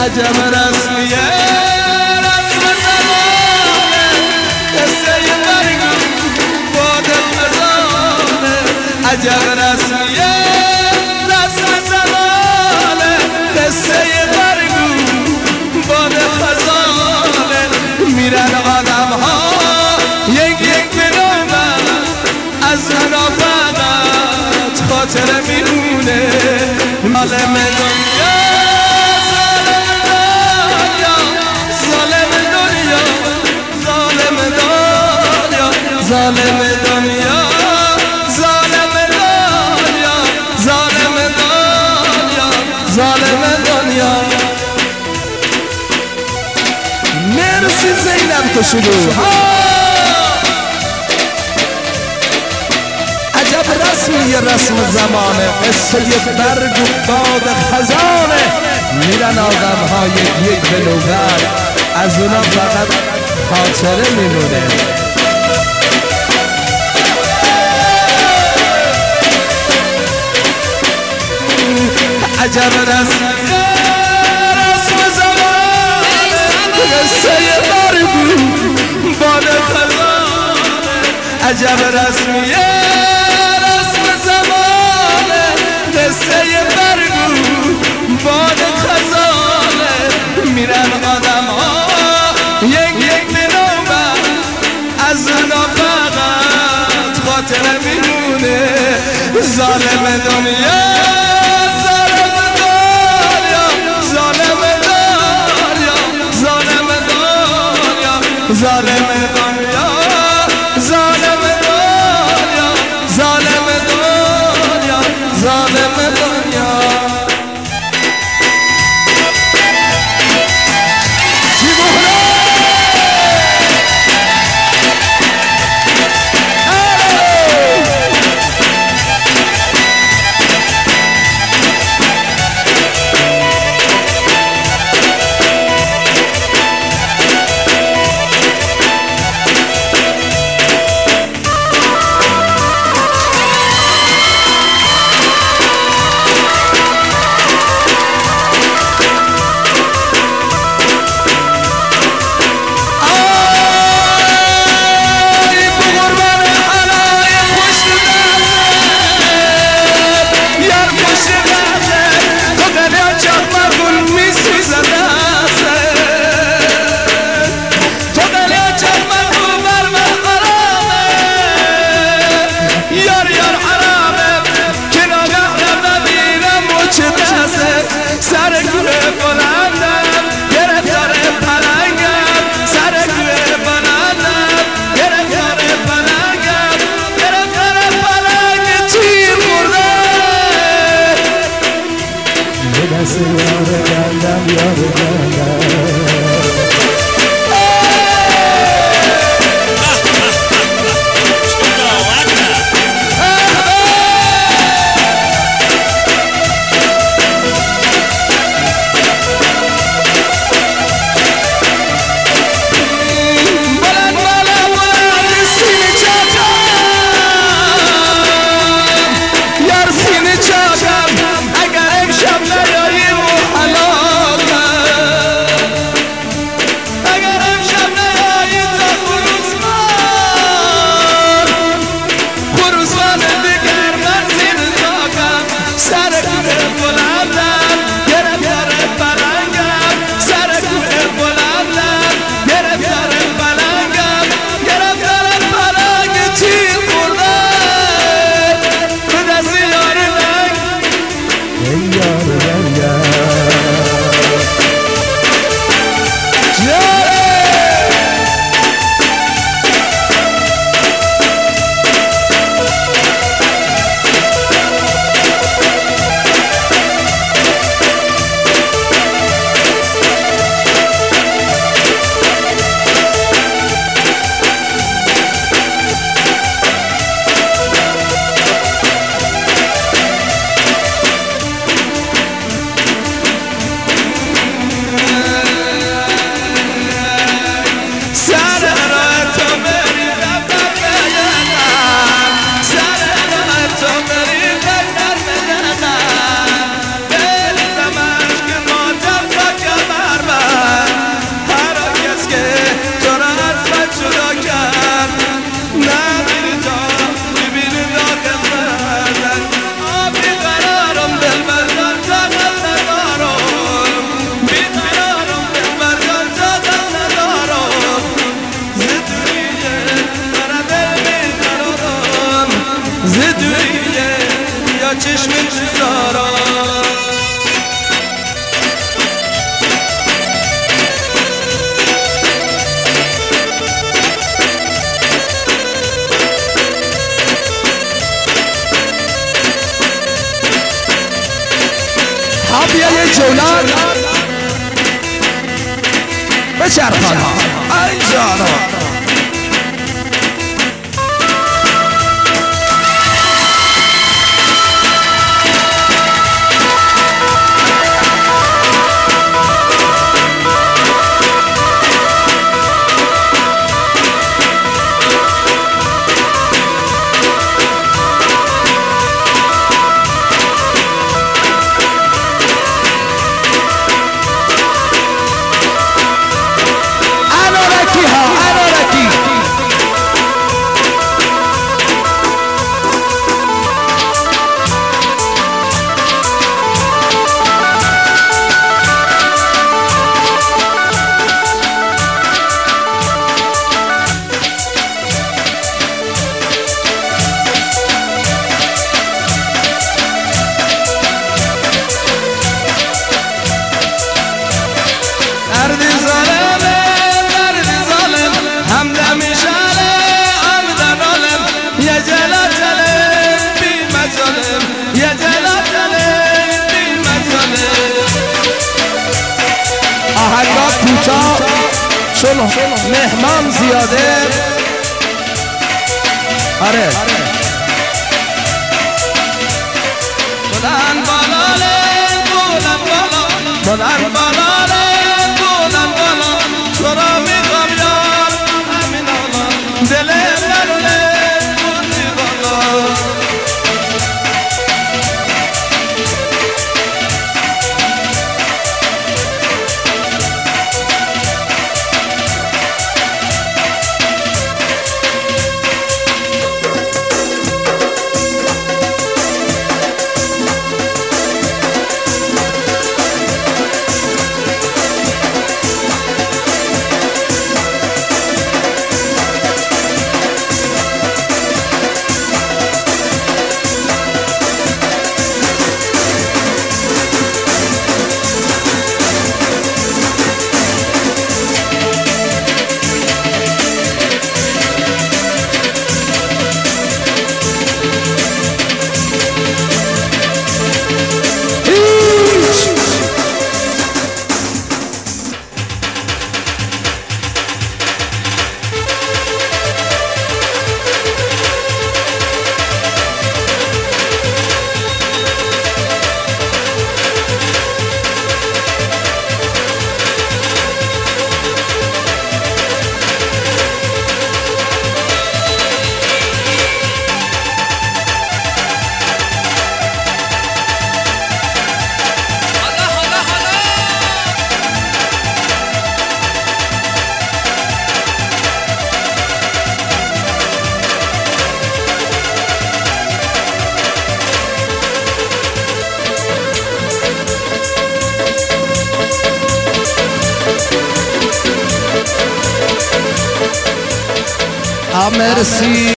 عجب رسمیه رسم زمانه قصه برگو باد خزانه عجب رسمیه رسم زمانه قصه برگو باد خزانه میرن آدم ها یک یک به نوبت از اونا فقط خاطره میمونه ظالم دنیا ظالم دنیا ظالم دنیا ظالم دنیا ظالم دنیا ظالم دنیا ظالم دنیا مرسی زینب کشیدو عجب رسمی رسم زمانه قصه برگ و باد خزانه میرن آدم ها یک به نوبت از اونا فقط خاطره میمونه عجب رسم زمانه قصه برگ و باد خزانه عجب رسمیه قصه برگو باد خزانه میرن آدم ها یک به نوبت از اونا فقط خاطره میمونه ظالم دنیا ظالم دنیا ظالم دنیا ظالم دنیا ظالم دنیا ظالم دنیا ظالم دنیا ظالم دنیا بچرخان ها ای جانا آهنگا کوتاه چون مهمان زیاده آره بلند بالاله بلند بالا بلند بالاله بلند بالا تو را میخوام یار همین حالا دلم نرونه بودی بالا merci.